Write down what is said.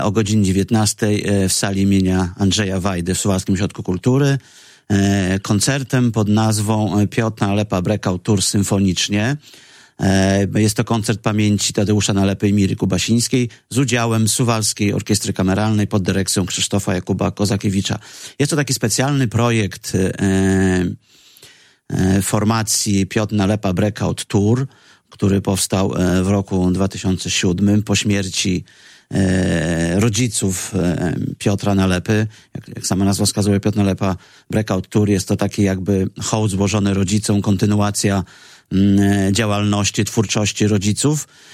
o godzinie 19 w sali imienia Andrzeja Wajdy w Suwalskim Ośrodku Kultury koncertem pod nazwą Piotr Nalepa Breakout Tour symfonicznie. Jest to koncert pamięci Tadeusza Nalepy i Miry Kubasińskiej z udziałem Suwalskiej Orkiestry Kameralnej pod dyrekcją Krzysztofa Jakuba Kozakiewicza. Jest to taki specjalny projekt formacji Piotr Nalepa Breakout Tour, który powstał w roku 2007 po śmierci rodziców Piotra Nalepy. Jak sama nazwa wskazuje, Piotr Nalepa Breakout Tour jest to taki jakby hołd złożony rodzicom, kontynuacja działalności, twórczości rodziców.